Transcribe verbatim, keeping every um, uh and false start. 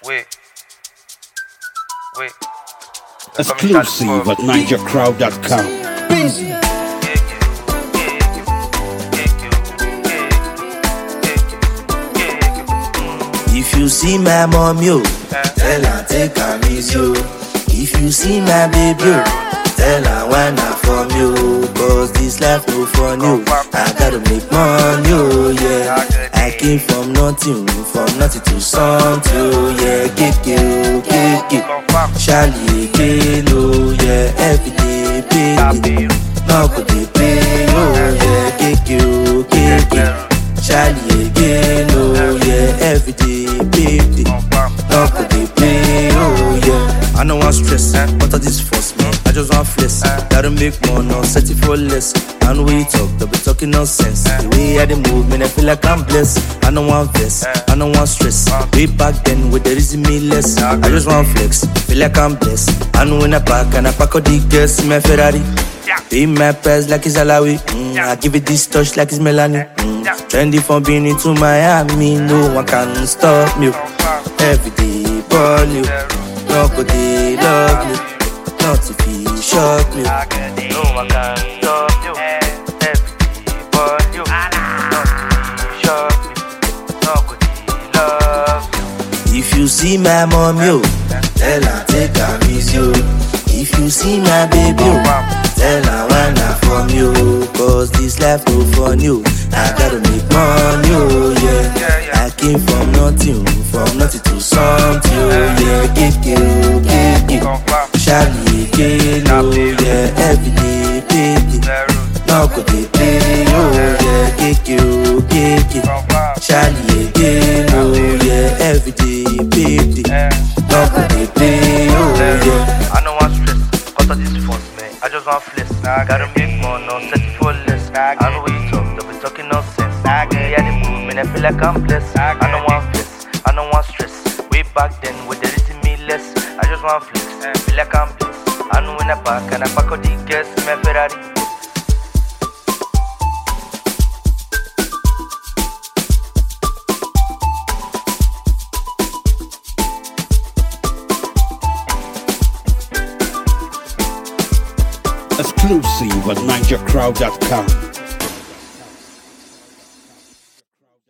Wait. Wait. Exclusive at niger crowd dot com. If you see my mom, yo, tell her take her miss you. If you see my baby, yo, tell her why not from you. Cause this life no fun, yo. I gotta make money, yo, yeah. I came from nothing, from nothing to something, yeah. Kick you, kick you. Charlie, Kilo, yeah. Every day, pay. Now could they pay, oh, yeah. Kick you, kick you. Charlie again, oh yeah, every day, baby. Now could they play, oh yeah. I don't want stress, what are this force, man? I just want flex. Gotta make more, no, set it for less. And when you talk, they'll be talking nonsense. The way I move, man, I feel like I'm blessed. I don't want vest, I don't want stress. Way back then, with the reason me less. I just want flex, feel like I'm blessed. And when I pack, and I pack all the girls in my Ferrari. Pay my price like it's Alawi. Mm, I give it this touch like it's Melanie. Mm, trendy from Benin to Miami. No one can stop me. Every day, ball you. Nobody love you. Not if he shock me. No one can stop you. Every day, ball you. Not if he shock me. Nobody love you. If you see my mom, yo, tell her take her miss you. If you see my baby, yo, tell her why not from you. Cause this life no fun, you. I gotta make money, oh yeah. I came from nothing, from nothing to something, oh yeah. Kick you, kick you. Charlie again, oh yeah. Every day, baby. Now could they pay, oh yeah. Kick you, kick you. Charlie again, oh yeah. Every day, baby. Now could they pay, oh yeah. I don't want stress, cut all this funds, man. I just want flex. Gotta make more, no set it for less. I know what you talk, they'll be talking nonsense. Yeah, the move, man, I feel like I'm blessed. I don't want flex, I don't want stress. Way back then, with the reason me less. I just want flex, feel like I'm blessed. I know when I pack, and I pack all the girls in my Ferrari. Exclusive at niger crowd dot com.